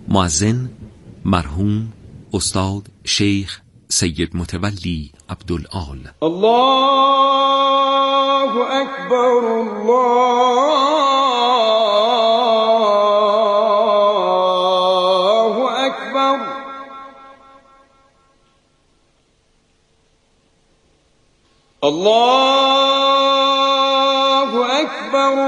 مؤذن مرحوم استاد شیخ سید متولی عبدالآل. الله اکبر الله اکبر. الله اکبر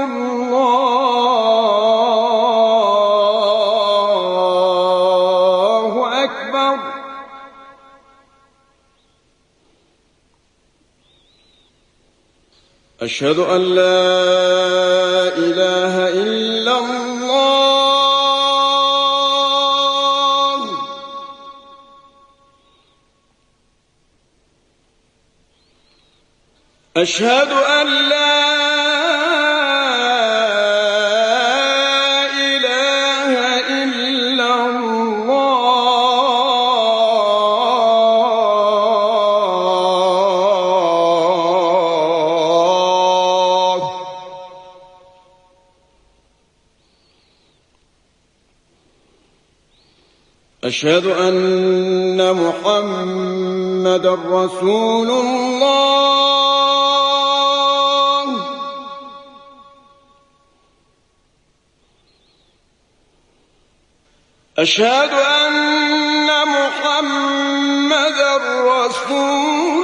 الله اکبر. أشهد أن لا إله إلا الله. أشهد أن لا إله إلا الله. أشهد أن محمدًا رسول الله. أشهد أن محمدًا رسول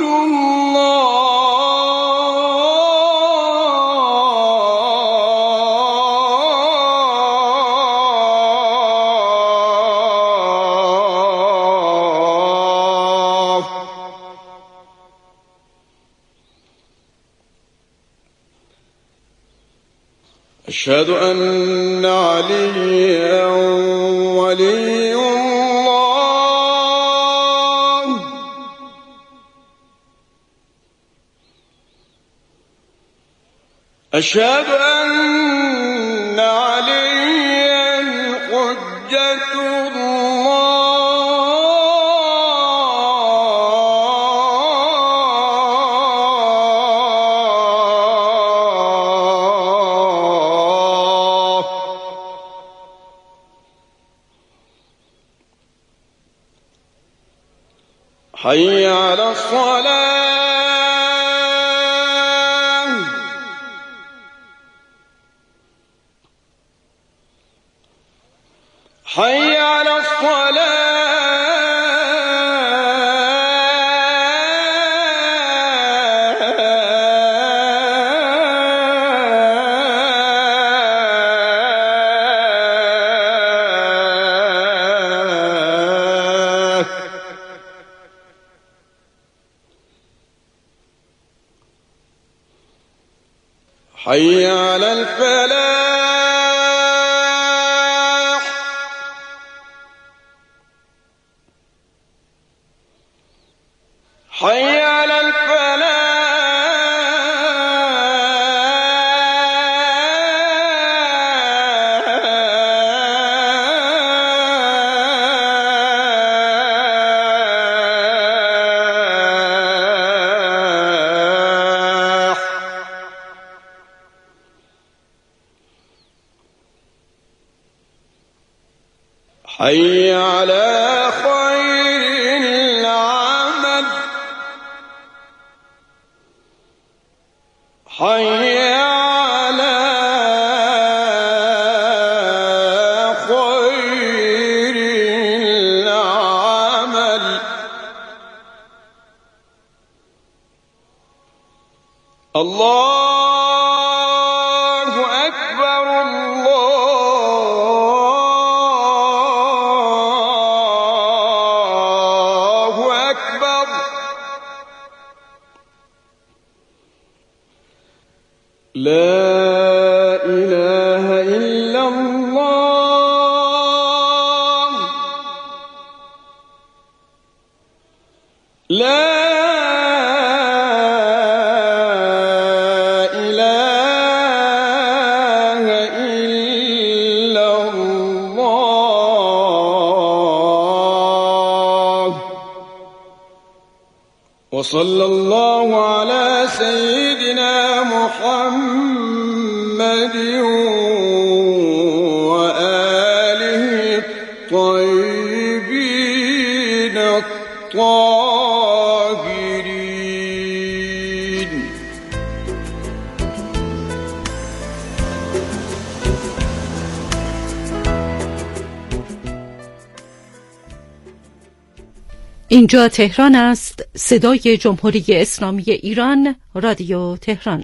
الله. أشهد أن عليا ولي الله. أشهد أن عليا حجة الله. حي على الصلاة. حي على الصلاة. حي على الفلاح. حي على الفلاح. حي على خير العمل. حي على خير العمل. الله أكبر الله أكبر. لا إله إلا الله. لا إله إلا الله. وصلى الله على سيدنا محمد وآله الطيبين الطاهرين. اینجا تهران است. صدای جمهوری اسلامی ایران، رادیو تهران.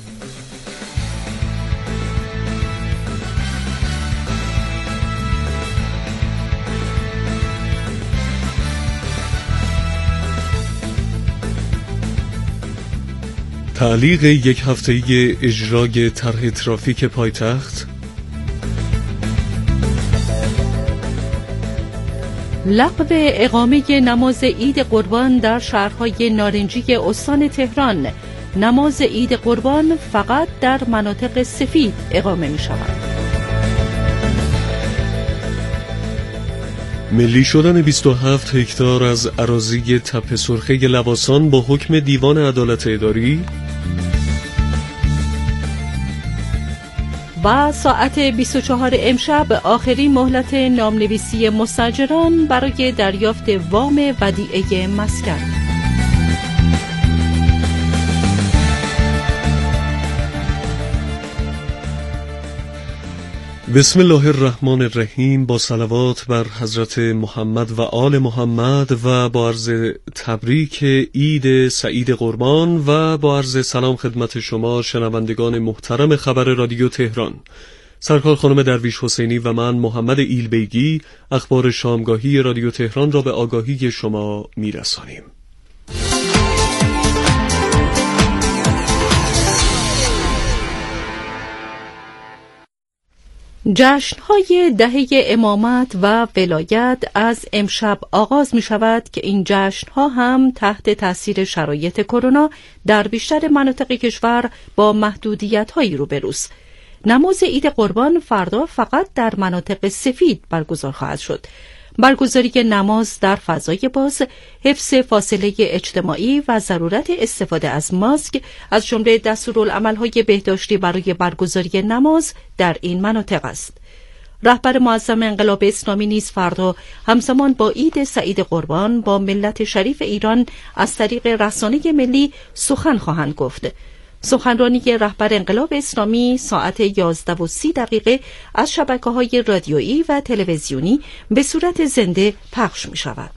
تعلیق یک هفته‌ای اجرای طرح ترافیک پایتخت، لغو اقامه نماز عید قربان در شهرهای نارنجی استان تهران. نماز عید قربان فقط در مناطق سفید اقامه می شود. ملی شدن 27 هکتار از اراضی تپه سرخه لواسان با حکم دیوان عدالت اداری و ساعت 24 امشب آخرین مهلت نامنویسی مستاجران برای دریافت وام ودیعه مسکن. بسم الله الرحمن الرحیم. با صلوات بر حضرت محمد و آل محمد و با عرض تبریک عید سعید قربان و با عرض سلام خدمت شما شنوندگان محترم خبر رادیو تهران. سرکار خانم درویش حسینی و من محمد ایلبیگی اخبار شامگاهی رادیو تهران را به آگاهی شما میرسانیم. جشن‌های دهه امامت و ولایت از امشب آغاز می شود که این جشن‌ها هم تحت تاثیر شرایط کرونا در بیشتر مناطق کشور با محدودیت‌هایی روبروست. نماز عید قربان فردا فقط در مناطق سفید برگزار خواهد شد. برگزاری نماز در فضای باز، حفظ فاصله اجتماعی و ضرورت استفاده از ماسک از جمله دستورالعمل‌های بهداشتی برای برگزاری نماز در این مناطق است. رهبر معظم انقلاب اسلامی نیز فردا همزمان با عید سعید قربان با ملت شریف ایران از طریق رسانه ملی سخن خواهند گفت. سخنرانی رهبر انقلاب اسلامی ساعت 11:30 از شبکه‌های رادیویی و تلویزیونی به صورت زنده پخش می‌شود.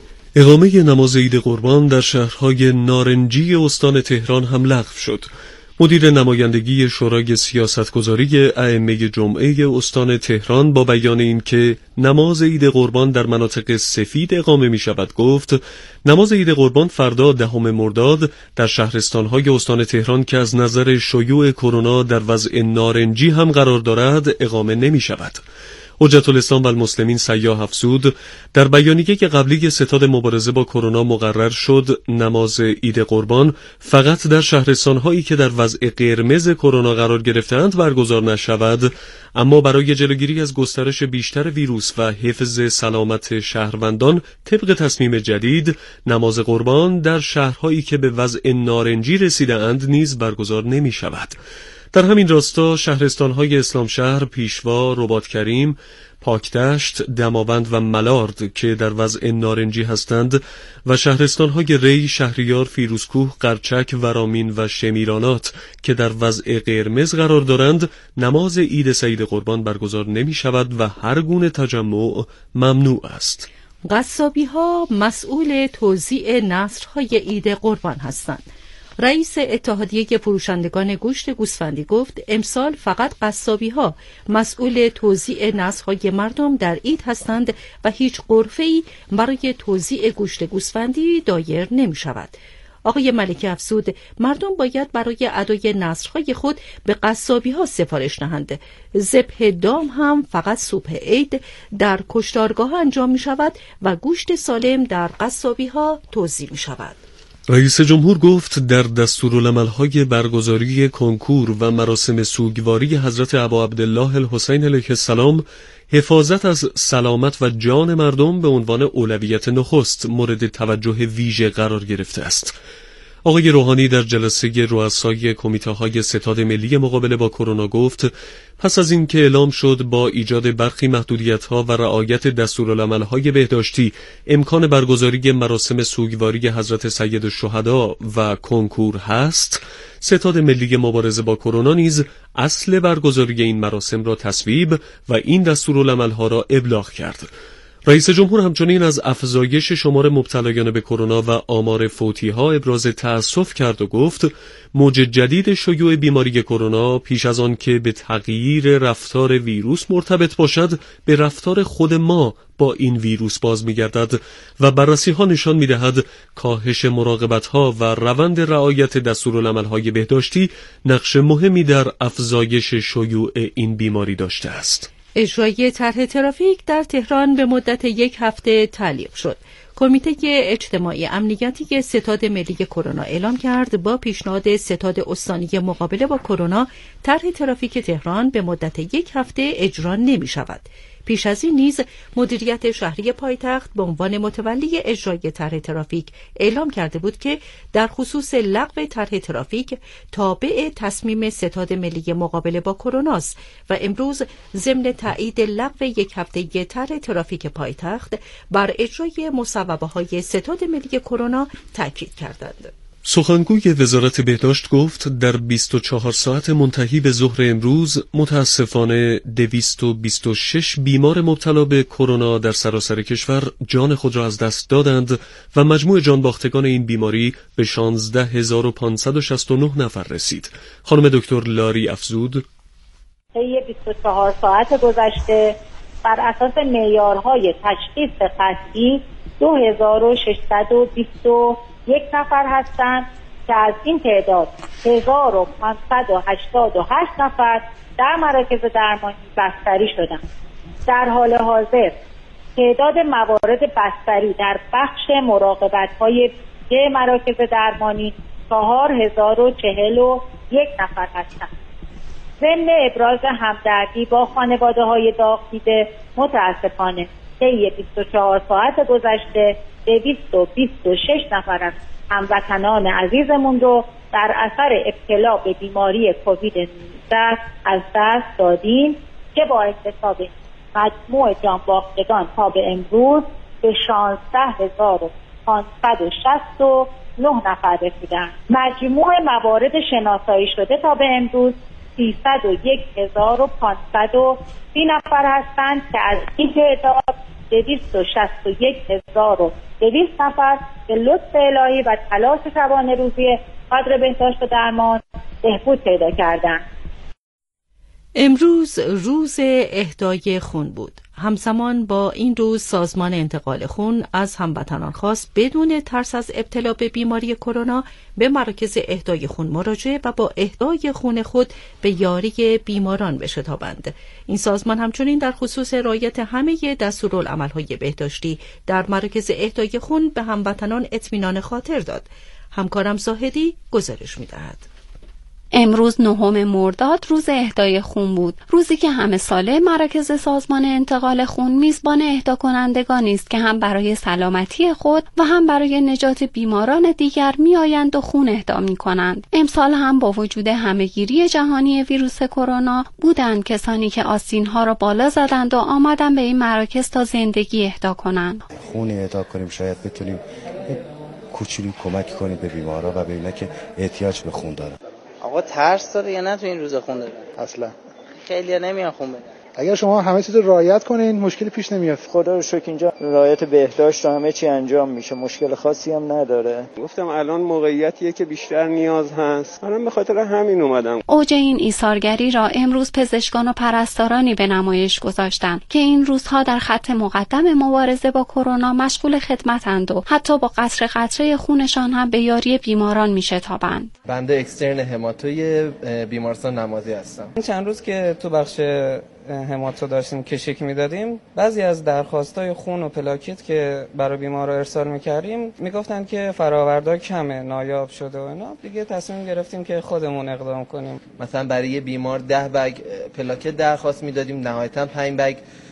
اقامه نماز عید قربان در شهرهای نارنجی استان تهران هم لغو شد. مدیر نمایندگی شورای سیاستگذاری ائمه جمعه استان تهران با بیان اینکه نماز عید قربان در مناطق سفید اقامه می شود گفت نماز عید قربان فردا 10 مرداد در شهرستان‌های استان تهران که از نظر شیوع کرونا در وضع نارنجی هم قرار دارد اقامه نمی شود. حجت الاسلام و المسلمین سیاح افزود در بیانیه که قبلی ستاد مبارزه با کرونا مقرر شد نماز عید قربان فقط در شهرستان‌هایی که در وضع قرمز کرونا قرار گرفته‌اند برگزار نشود، اما برای جلوگیری از گسترش بیشتر ویروس و حفظ سلامت شهروندان طبق تصمیم جدید نماز قربان در شهرهایی که به وضع نارنجی رسیده‌اند نیز برگزار نمی‌شود. در همین راستا شهرستان‌های اسلامشهر، پیشوا، رباطکریم، پاکدشت، دماوند و ملارد که در وضع نارنجی هستند و شهرستان‌های ری، شهریار، فیروزکوه، قرچک، ورامین و شمیرانات که در وضع قرمز قرار دارند نماز عید سعید قربان برگزار نمی‌شود و هر گونه تجمع ممنوع است. قصابی‌ها مسئول توزیع نصرهای عید قربان هستند. رئیس اتحادیه فروشندگان گوشت گوسفندی گفت امسال فقط قصابی‌ها مسئول توزیع نصرهای مردم در عید هستند و هیچ غرفه‌ای برای توزیع گوشت گوسفندی دایر نمی‌شود. آقای ملکی افزود مردم باید برای ادای نصرهای خود به قصابی‌ها سفارش دهند. ذبح دام هم فقط صبح عید در کشتارگاه انجام می‌شود و گوشت سالم در قصابی‌ها توزیع می‌شود. رئیس جمهور گفت در دستورالعمل‌های برگزاری کنکور و مراسم سوگواری حضرت ابا عبدالله الحسین علیه السلام حفاظت از سلامت و جان مردم به عنوان اولویت نخست مورد توجه ویژه قرار گرفته است. آقای روحانی در جلسه رؤسای کمیته‌های ستاد ملی مقابله با کرونا گفت پس از اینکه اعلام شد با ایجاد برخی محدودیت‌ها و رعایت دستورالعمل‌های بهداشتی امکان برگزاری مراسم سوگواری حضرت سید الشهدا و کنکور هست، ستاد ملی مبارزه با کرونا نیز اصل برگزاری این مراسم را تصویب و این دستورالعمل‌ها را ابلاغ کرد. رئیس جمهور همچنین از افزایش شمار مبتلایان به کرونا و آمار فوتی‌ها ابراز تأسف کرد و گفت موج جدید شیوع بیماری کرونا پیش از آن که به تغییر رفتار ویروس مرتبط باشد به رفتار خود ما با این ویروس باز می‌گردد و بررسی‌ها نشان می‌دهد کاهش مراقبت‌ها و روند رعایت دستورالعمل‌های بهداشتی نقش مهمی در افزایش شیوع این بیماری داشته است. اجرای طرح ترافیک در تهران به مدت 1 هفته تعلیق شد. کمیته اجتماعی امنیتی ستاد ملی کرونا اعلام کرد با پیشنهاد ستاد استانی مقابله با کرونا طرح ترافیک تهران به مدت 1 هفته اجرا نمی شود. پیش از این نیز مدیریت شهری پایتخت به عنوان متولی اجرای طرح ترافیک اعلام کرده بود که در خصوص لغو طرح ترافیک تابع تصمیم ستاد ملی مقابله با کرونا است و امروز ضمن تایید لغو 1 هفته طرح ترافیک پایتخت بر اجرای مصوبه‌های ستاد ملی کرونا تاکید کردند. سخنگوی وزارت بهداشت گفت در 24 ساعت منتهی به ظهر امروز متاسفانه 226 بیمار مبتلا به کرونا در سراسر کشور جان خود را از دست دادند و مجموع جانباختگان این بیماری به 16569 نفر رسید. خانم دکتر لاری افزود: طی 24 ساعت گذشته بر اساس معیارهای تشخیص قطعی 2621 نفر هستند که از این تعداد 1588 نفر در مراکز درمانی بستری شدند. در حال حاضر تعداد موارد بستری در بخش مراقبت‌های مراکز درمانی 4041 نفر هستند. ضمن ابراز همدردی با خانواده‌های داغ دیده، متاسفانه طی 24 ساعت گذشته 226 نفر از هموطنان عزیزمون رو در اثر ابتلا به بیماری کووید 19 از دست دادیم که با حساب مجموع جانباختگان تا به امروز به 16569 نفر رسیدند. مجموع موارد شناسایی شده تا به امروز 301530 نفر هستند که از این تعداد 261200 نفر به لطف الهی و تلاش شبانه روزی کادر بهداشت و درمان بهبود پیدا کردند. امروز روز اهدای خون بود. همزمان با این روز سازمان انتقال خون از هموطنان خواست بدون ترس از ابتلا به بیماری کرونا به مراکز اهدای خون مراجعه و با اهدای خون خود به یاری بیماران بشتابند. این سازمان همچنین در خصوص رعایت همه دستورالعمل‌های بهداشتی در مراکز اهدای خون به هموطنان اطمینان خاطر داد. همکارم زاهدی گزارش می‌دهد. امروز 9 مرداد روز اهدای خون بود. روزی که همه ساله مراکز سازمان انتقال خون میزبان اهدا کنندگانی است که هم برای سلامتی خود و هم برای نجات بیماران دیگر میآیند و خون اهدا میکنند. امسال هم با وجود همهگیری جهانی ویروس کرونا بودند کسانی که آستینها را بالا زدند و آمدند به این مراکز تا زندگی اهدا کنند. خون اهدا کنیم، شاید بتونیم کوچولو کمک کنیم به بیمارا و به اینا که احتیاج به خون دارن. آقا ترس داره یا نه تو این روزا خون داره؟ اصلا خیلی‌ها نمیان خون بدن. اگر شما همه چیز رو رعایت کنین مشکلی پیش نمیاد. خدا رو شکر اینجا رعایت بهداشت و همه چی انجام میشه، مشکل خاصی هم نداره. گفتم الان موقعیتیه که بیشتر نیاز هست، منم به خاطر همین اومدم. اوج این ایثارگری را امروز پزشکان و پرستارانی به نمایش گذاشتند که این روزها در خط مقدم مبارزه با کرونا مشغول خدمتند و حتی با قطره قطره خونشان هم به یاری بیماران میشتابند. بنده اکسترن هماتوی بیمارستان نمازی هستم. چند روز که تو بخش هماتو داشتیم کشیک میدادیم، بعضی از درخواستای خون و پلاکت که برای بیمارا ارسال میکردیم میگفتن که فرآورده کمه، نایاب شده و اینا. دیگه تصمیم گرفتیم که خودمون اقدام کنیم. مثلا برای بیمار 10 بگ پلاکت درخواست میدادیم، نهایتا 5 بگ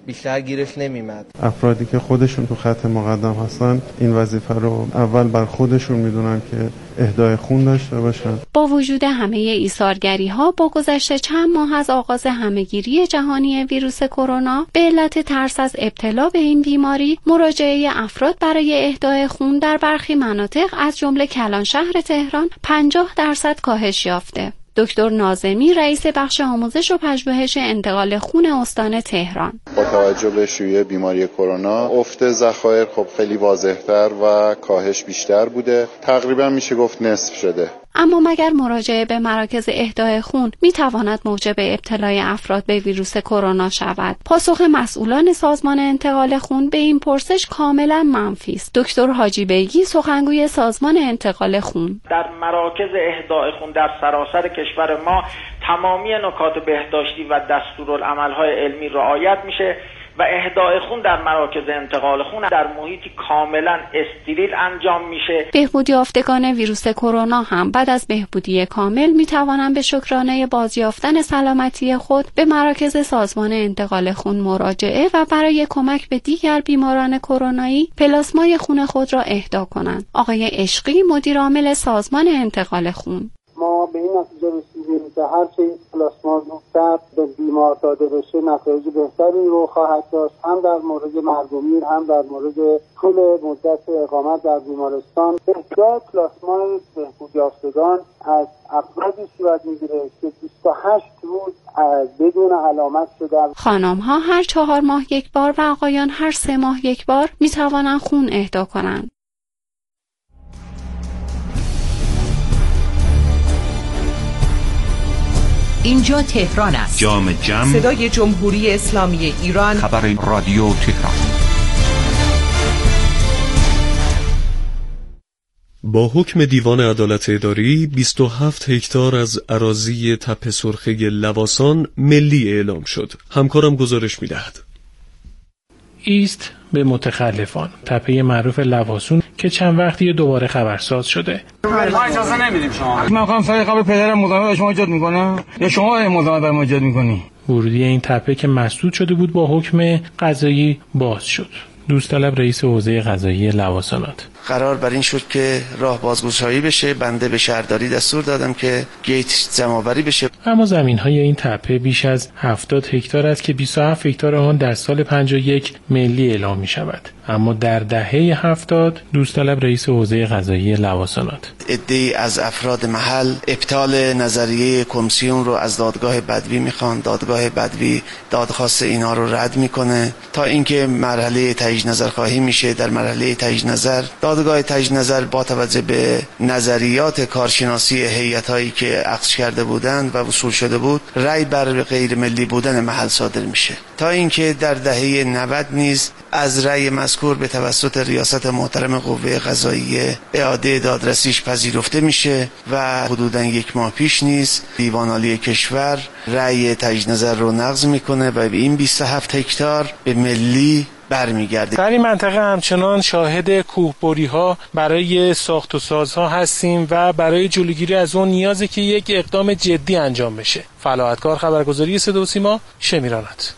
بیشتر گیرش نمیمد. افرادی که خودشون تو خط مقدم هستن این وظیفه رو اول بر خودشون میدونن که اهدای خون داشته باشن. با وجود همه ایثارگری‌ها با گذشت چند ماه از آغاز همه‌گیری جهانی ویروس کرونا به علت ترس از ابتلا به این بیماری، مراجعه افراد برای اهدای خون در برخی مناطق از جمله کلانشهر تهران 50% کاهش یافته. دکتر ناظمی رئیس بخش آموزش و پژوهش انتقال خون استان تهران: با توجه به شیوع بیماری کرونا افت ذخایر خب خیلی واضح‌تر و کاهش بیشتر بوده، تقریبا میشه گفت نصف شده. اما مگر مراجعه به مراکز اهدای خون میتواند موجب ابتلای افراد به ویروس کرونا شود؟ پاسخ مسئولان سازمان انتقال خون به این پرسش کاملا منفی است. دکتر حاجی بیگی سخنگوی سازمان انتقال خون: در مراکز اهدای خون در سراسر کشور ما تمامی نکات بهداشتی و دستورالعمل‌های علمی رعایت میشه و اهدای خون در مراکز انتقال خون در محیطی کاملا استریل انجام میشه. بهبودی یافتگان ویروس کرونا هم بعد از بهبودی کامل میتوانند به شکرانه بازیافتن سلامتی خود به مراکز سازمان انتقال خون مراجعه و برای کمک به دیگر بیماران کرونایی پلاسمای خون خود را اهدا کنند. آقای عشقی مدیر عامل سازمان انتقال خون: ما به این نتیجه رسیدیم که هرچه این پلاسما زودتر به بیمار داده بشه نتایج بهتری رو خواهد داشت، هم در مورد مرگومیر هم در مورد طول مدت اقامت در بیمارستان. اهدای پلاسمای بهبود یافتگان از افرادی صورت میگیره که 28 روز بدون علامت شده. خانم‌ها هر 4 ماه یک بار و آقایان هر 3 ماه یک بار میتوانند خون اهدا کنند. اینجا تهران است. جام جم، صدای جمهوری اسلامی ایران، خبر رادیو تهران. با حکم دیوان عدالت اداری 27 هکتار از اراضی تپه سرخه لواسان ملی اعلام شد. همکارم گزارش می‌دهد. ایست به متخلفان، تپه معروف لواسون که چند وقتی دوباره خبرساز شده. ما اجازه نمیدیم شما. من می‌خوام سر قبل پدرم مزاحم شما ایجاد می‌کنم یا شما مزاحم بر ما ایجاد می‌کنی؟ ورودی این تپه که مسدود شده بود با حکم قضایی باز شد. دوستطلب رئیس حوزه قضایی لواسانات: قرار بر این شد که راه بازگشایی بشه. بنده به شهرداری دستور دادم که گیت جمع‌آوری بشه. اما زمین‌های این تپه بیش از 70 هکتار است که 27 هکتار آن در سال 51 ملی اعلام می‌شود. اما در دهه 70 دوستطلب رئیس حوزه قضایی لواسانات: عده‌ای از افراد محل ابطال نظریه کمیسیون رو از دادگاه بدوی می‌خوان. دادگاه بدوی دادخواست اینا رو رد می‌کنه تا اینکه مرحله تایید نظر خواهی میشه. در مرحله تایید نظر دادگاه تایید نظر با توجه به نظریات کارشناسی هیئت‌هایی که عقد کرده بودند و وصول شده بود رأی بر غیر ملی بودن محل صادر میشه، تا اینکه در دهه 90 نیز از رأی مذکور به توسط ریاست محترم قوه قضاییه اعاده دادرسیش پذیرفته میشه و حدوداً 1 ماه پیش نیز دیوان عالی کشور رأی تایید نظر رو نقض میکنه و این 27 هکتار به ملی برمیگرده. در این منطقه همچنان شاهد کوهبری‌ها برای ساخت و سازها هستیم و برای جلوگیری از اون نیازه که یک اقدام جدی انجام بشه. فلاحتکار خبرگزاری صدا و سیما شمیرانات.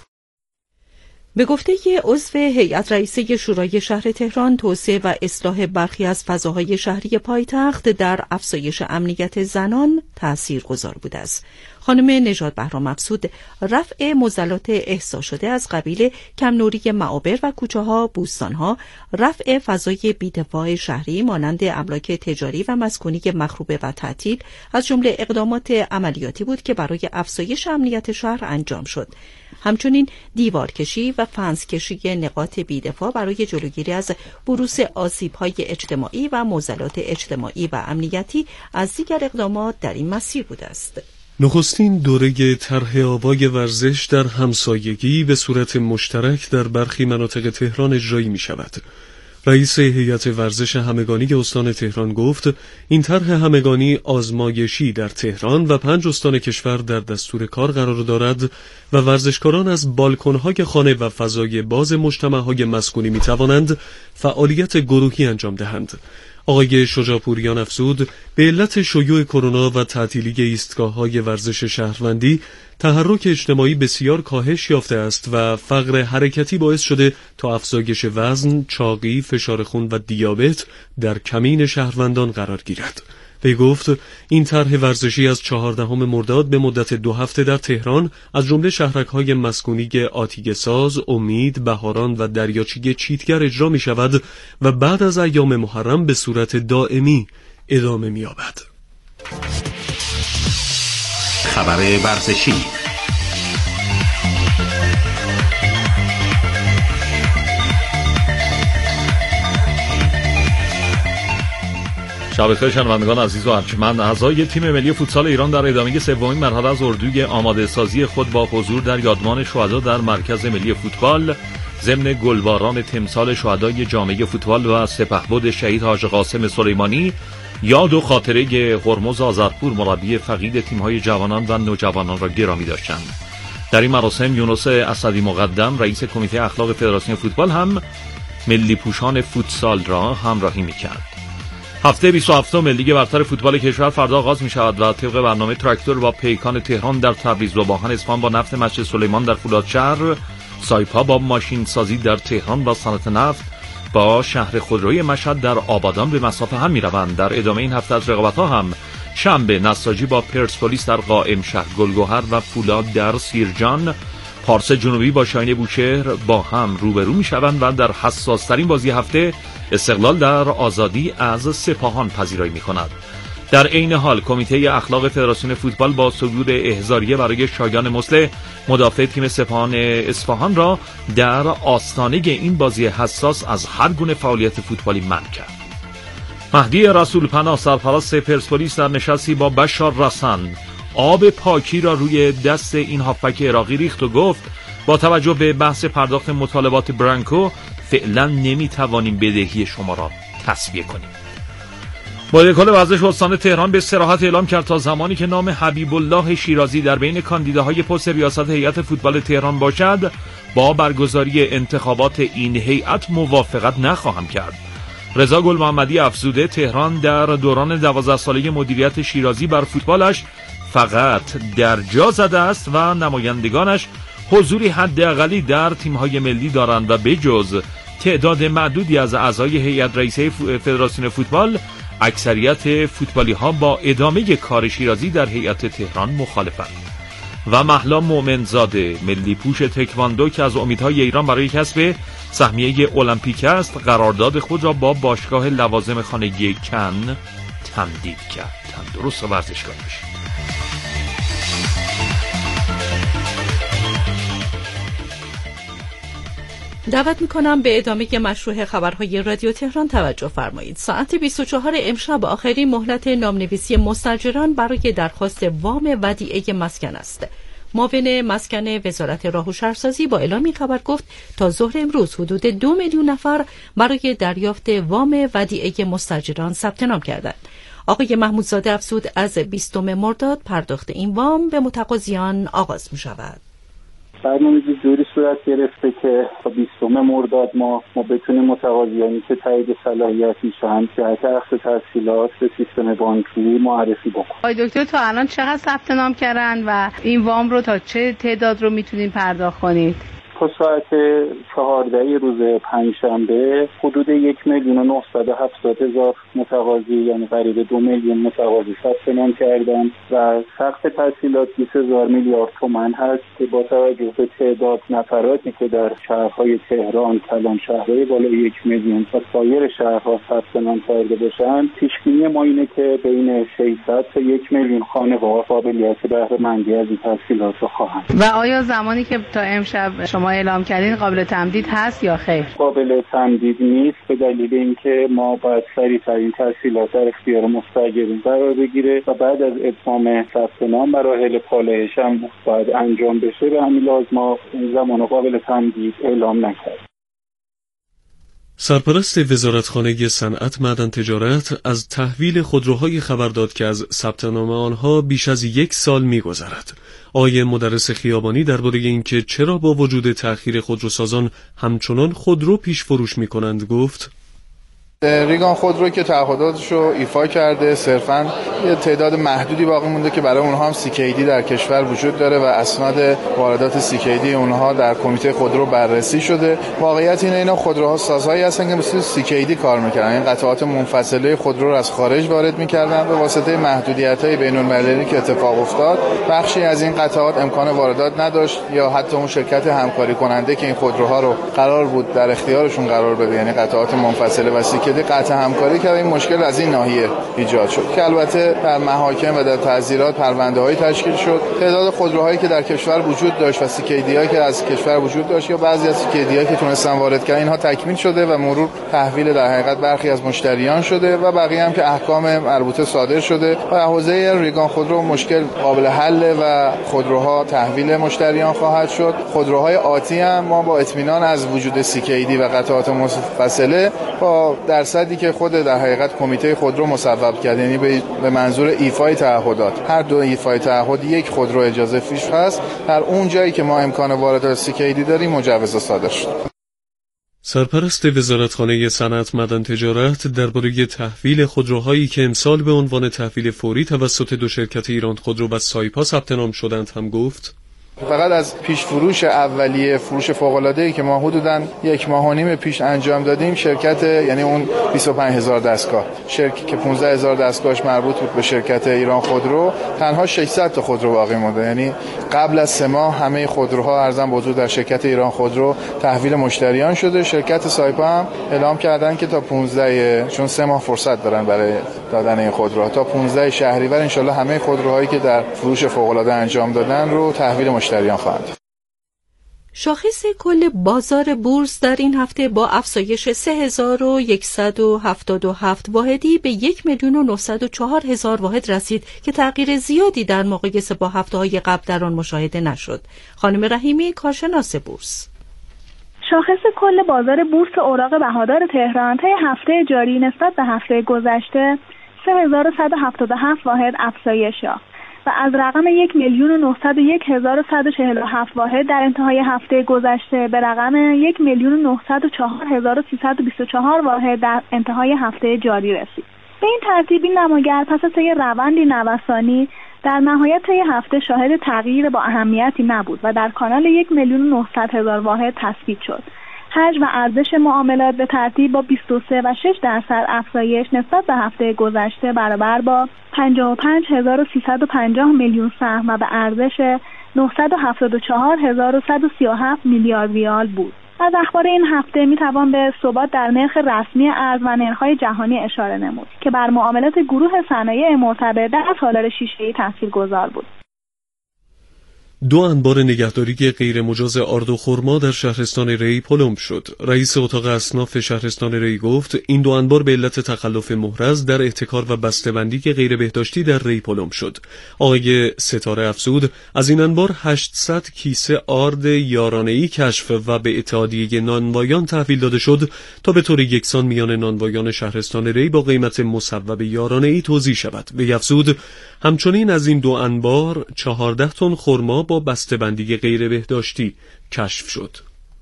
به گفته عضو هیئت رئیسه شورای شهر تهران، توسعه و اصلاح برخی از فضاهای شهری پایتخت در افزایش امنیت زنان تاثیرگذار بوده است. خانم نژاد بهرام افزود رفع معضلات احسا شده از قبیل کم‌نوری معابر و کوچه‌ها، بوستان‌ها، رفع فضای بی‌دفاع شهری مانند املاک تجاری و مسکونی مخروبه و تعطیل از جمله اقدامات عملیاتی بود که برای افزایش امنیت شهر انجام شد. همچنین دیوارکشی و فنسکشی نقاط بی‌دفاع برای جلوگیری از بروز آسیب‌های اجتماعی و معضلات اجتماعی و امنیتی از دیگر اقدامات در این مسیر بوده است. نخستین دوره طرح آوای ورزش در همسایگی به صورت مشترک در برخی مناطق تهران اجرایی می شود. رئیس هیئت ورزش همگانی استان تهران گفت این طرح همگانی آزمایشی در تهران و 5 استان کشور در دستور کار قرار دارد و ورزشکاران از بالکن‌های خانه و فضای باز مجتمع‌های مسکونی می توانند فعالیت گروهی انجام دهند. آقای شجاع‌پوریان افزود به علت شیوع کرونا و تعطیلی ایستگاه‌های ورزش شهروندی تحرک اجتماعی بسیار کاهش یافته است و فقر حرکتی باعث شده تا افزایش وزن، چاقی، فشار خون و دیابت در کمین شهروندان قرار گیرد. وی گفت این طرح ورزشی از 14 مرداد به مدت 2 هفته در تهران از جمله شهرک‌های مسکونی آتیگه‌ساز، امید، بهاران و دریاچه چیتگر اجرا می شود و بعد از ایام محرم به صورت دائمی ادامه می یابد. خبر ورزشی. شب بخیر شنوندگان عزیز و ارجمند. اعضای تیم ملی فوتسال ایران در ادامه سومین مرحله از اردوی آماده سازی خود با حضور در یادمان شهدا در مرکز ملی فوتبال ضمن گلباران تمثال شهدای جامعه فوتبال و سپهبد شهید حاج قاسم سلیمانی یاد و خاطره هرمز آذرپور مربی فقید تیم‌های جوانان و نوجوانان را گرامی داشتند. در این مراسم یونس اسدی مقدم رئیس کمیته اخلاق فدراسیون فوتبال هم ملی پوشان فوتسال را همراهی می‌کرد. هفته 27 لیگ برتر فوتبال کشور فردا آغاز می شود و طبق برنامه تراکتور با پیکان تهران در تبریز و باهن اصفهان با نفت مسجد سلیمان در فولادشهر، سایپا با ماشین سازی در تهران و صنعت نفت با شهر خودروی مشهد در آبادان به مسافه هم می روند. در ادامه این هفته از رقابت‌ها هم شنبه نساجی با پرسپولیس در قائم شهر، گلگهر و فولاد در سیرجان، پارس جنوبی با شاهین بوشهر با هم روبرو می شوند و در حساس ترین بازی هفته استقلال در آزادی از سپاهان پذیرایی می کند. در عین حال کمیته اخلاق فدراسیون فوتبال با صدور احضاریه برای شایان مصلح مدافع تیم سپاهان اصفهان را در آستانه این بازی حساس از هر گونه فعالیت فوتبالی منع کرد. مهدی رسول پناه سرپرست پرسپولیس در نشستی با بشار رسن آب پاکی را روی دست این هافبک عراقی ریخت و گفت با توجه به بحث پرداخت مطالبات برانکو فعلا نمیتوانیم بدهی شما را تسویه کنیم. مدیر کل ورزش استان تهران به صراحت اعلام کرد تا زمانی که نام حبیب الله شیرازی در بین کاندیداهای پست ریاست هیئت فوتبال تهران باشد با برگزاری انتخابات این هیئت موافقت نخواهم کرد. رضا گل محمدی افزوده تهران در دوران 12 ساله مدیریت شیرازی بر فوتبالش فقط در جا زده است و نمایندگانش حضوری حداقلی در تیم‌های ملی دارند و بجز تعداد معدودی از اعضای هیئت رئیسه فدراسیون فوتبال اکثریت فوتبالی‌ها با ادامه کار شیرازی در هیئت تهران مخالفند. و مهلا مومنزاده ملی پوش تکواندو که از امیدهای ایران برای کسب سهمیه المپیک است قرارداد خود را با باشگاه لوازم خانگی کن تمدید کرد. تندرست و ورزشکار باشید. دعوت میکنم به ادامه مشروع خبرهای رادیو تهران توجه فرمایید. ساعت 24 امشب آخرین مهلت نامنویسی مستاجران برای درخواست وام ودیعه مسکن است. معاون مسکن وزارت راه و شهرسازی با اعلام خبر گفت تا ظهر امروز حدود 2 میلیون نفر برای دریافت وام ودیعه مستاجران ثبت نام کردند. آقای محمودزاده افزود از 20 مرداد پرداخت این وام به متقاضیان آغاز می شود. برنامه‌ریزی جوری صورت گرفته که تا 20 مرداد ما بتونیم متقاضیانی که تایید صلاحیت میشن جهت اخذ تسهیلات به سیستم بانکی معرفی بکنیم. آقای دکتر تا الان چقدر ثبت نام کردن و این وام رو تا چه تعداد رو میتونین پرداخت کنید؟ تا ساعت 14 روز پنجشنبه حدود 1,970,000 متقاضی یعنی قریب 2 میلیون متقاضی ثبت نام کردند و سقف تسهیلات 20,000 میلیارد تومان هست که با توجه به تعداد نفراتی که در شهرهای تهران، کلانشهرهای بالای 1 میلیون و سایر شهرها ثبت نام کرده باشند، پیش‌بینی ما اینه که بین 600 تا 1 میلیون خانوار قابلیت بهره‌مندی از این تسهیلات رو خواهند. و آیا زمانی که تا امشب شما اعلام کردین قابل تمدید هست یا خیر؟ قابل تمدید نیست به دلیل اینکه ما باید سریع‌تر این تسهیلات در اختیار مستاجرین قرار بگیره و بعد از اتمام ثبت نام مراحل پالایش هم باید انجام بشه. به همین لحاظ ما این زمان قابل تمدید اعلام نکردیم. سرپرست وزارتخانه صنعت معدن تجارت از تحویل خودروهای خبر داد که از ثبت نام آنها بیش از 1 سال می‌گذرد. آقای مدرس خیابانی درباره اینکه چرا با وجود تأخیر خودروسازان همچنان خودرو پیش فروش می‌کنند گفت: ریگان خودرو که تعهداتش رو ایفا کرده، صرفاً یه تعداد محدودی باقی مونده که برای اونها هم CKD در کشور وجود داره و اسناد واردات CKD اونها در کمیته خودرو بررسی شده. واقعیت اینه اینا خودروها سازهایی هستن که مثل CKD کار میکنن، این قطعات منفصله خودرو رو از خارج وارد میکردن. به واسطه محدودیت‌های بین‌المللی که اتفاق افتاد، بخشی از این قطعات امکان واردات نداشت یا حتی اون شرکت همکاری کننده که این خودروها رو قرار بود در اختیارشون قرار بده، یعنی قطعات منفصله و CKD قطع همکاری کرد. این مشکل از این ناحیه ایجاد شد که البته در محاکم و در تعزیرات پرونده‌های تشکیل شد. تعداد خودروهایی که در کشور وجود داشت و CKD‌هایی که از کشور وجود داشت یا بعضی از CKD‌هایی که تونستن وارد کردن، اینها تکمیل شده و مرور تحویل در حقیقت برخی از مشتریان شده و بقیه هم که احکام مربوطه صادر شده و حوزه ریگان خودرو مشکل قابل حل و خودروها تحویل مشتریان خواهد شد. خودروهای آتی هم ما با اطمینان از وجود CKD و قطعات منفصله با درصدی که خود در حقیقت کمیته خودرو مصوب کرد، یعنی به منظور ایفای تعهدات، هر دو ایفای تعهد یک خودرو اجازه فیش هست، در اون جایی که ما امکان واردات CKD داریم مجوز صادر شد. سرپرست وزارتخانه صنعت معدن تجارت درباره تحویل خودروهایی که امسال به عنوان تحویل فوری توسط دو شرکت ایران خودرو و سایپا ثبت نام شدند هم گفت: فقط از پیش فروش اولیه، فروش فوق‌العاده‌ای که ما حدوداً 1.5 ماه پیش انجام دادیم، شرکت یعنی اون 25000 دستگاه که 15000 دستگاهش مربوط بود به شرکت ایران خودرو، تنها 600 تا خودرو باقی مونده. یعنی قبل از 3 ماه همه خودروها ارزم بزرگ در شرکت ایران خودرو تحویل مشتریان شده. شرکت سایپا هم اعلام کردن که تا 15 چون 3 ماه فرصت دارن برای دادن این خودروها، تا 15 شهریور ان شاءالله همه خودروهایی که در فروش فوق‌العاده انجام دادن رو تحویل مشتریان خواهند. شاخص کل بازار بورس در این هفته با افزایش 3177 واحدی به 1,904,000 واحد رسید که تغییر زیادی در مقایسه با هفته‌های قبل در آن مشاهده نشد. خانم رحیمی، کارشناس بورس: شاخص کل بازار بورس اوراق بهادار تهران طی هفته جاری نسبت به هفته گذشته 3177 واحد افزایش یافت و از رقم 1,901,147 واحد در انتهای هفته گذشته به رقم 1,904,324 واحد در انتهای هفته جاری رسید. به این ترتیب این نماگر پس از طی روندی نوسانی در نهایت طی هفته شاهد تغییر با اهمیتی نبود و در کانال 1,900,000 واحد تثبیت شد. حجم و ارزش معاملات به ترتیب با 23.6% افزایش نسبت به هفته گذشته برابر با 55,350 میلیون سهم و به ارزش 974,137 میلیارد ریال بود. از اخبار این هفته میتوان به ثبات در نرخ رسمی ارز و نرخ‌های جهانی اشاره نمود که بر معاملات گروه صنایع مرتبط در سالار شیشه‌ای تاثیرگذار بود. 2 انبار نگهداری غیر مجاز آرد و خرما در شهرستان ری پلم شد. رئیس اتاق اصناف شهرستان ری گفت این 2 انبار به علت تخلف محرز در احتکار و بسته‌بندی غیر بهداشتی در ری پلم شد. آقای ستاره افزود از این انبار 800 کیسه آرد یارانه‌ای کشف و به اتحادیه نانوایان تحویل داده شد تا به طور یکسان میان نانوایان شهرستان ری با قیمت مصوب یارانه‌ای توزیع شود. وی افزود همچنین از این 2 انبار 14 تن خرما با بسته‌بندی غیر بهداشتی کشف شد.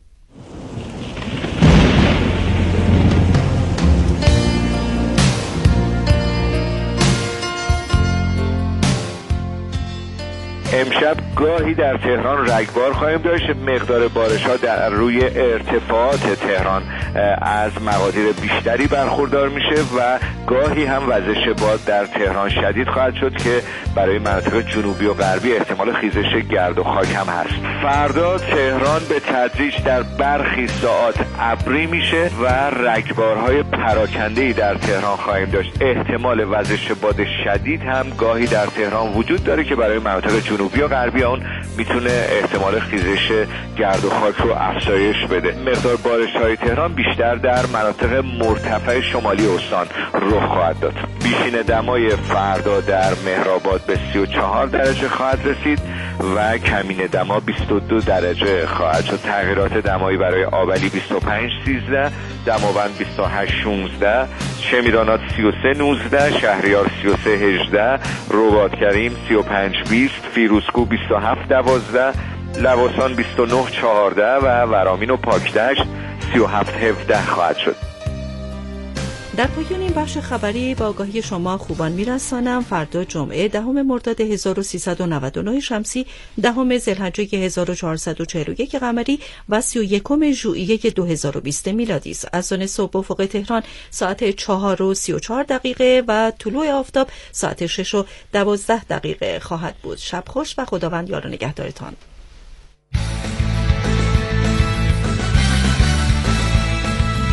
امشب گاهی در تهران رگبار خواهیم داشت. مقدار بارش‌ها در روی ارتفاعات تهران از مقادیر بیشتری برخوردار میشه و گاهی هم وزش باد در تهران شدید خواهد شد که برای مناطق جنوبی و غربی احتمال خیزش گرد و خاک هم هست. فردا تهران به تدریج در برخی ساعات ابری میشه و رگبارهای پراکنده‌ای در تهران خواهیم داشت. احتمال وزش باد شدید هم گاهی در تهران وجود داره که برای مناطق جنوبی و غربی اون میتونه احتمال خیزش گرد و خاک رو افزایش بده. مقدار بارش‌های تهران بیشتر در مناطق مرتفع شمالی استان رخ خواهد داد. بیشین دمای فردا در مهرآباد به 34 درجه خواهد رسید و کمین دما 22 درجه خواهد شد. تغییرات دمایی برای آبلی 25-13، دماوند 28-16، شمیرانات 33-19، شهریار 33-18، رباطکریم 35-20، فیروزکوه 27-12، لواسان 29-14 و ورامین و پاکدشت 37-17 خواهد شد. در پایان این بخش خبری با آگاهی شما خوبان میرسانم فردا جمعه 10 مرداد 1399 شمسی، 10 ذوالحجه 1441 قمری و 31 ژوئیه 2020 میلادی است. اذان صبح افق تهران ساعت 4:34 و طلوع آفتاب ساعت 6:12 خواهد بود. شب خوش و خداوند یار و نگهدارتان.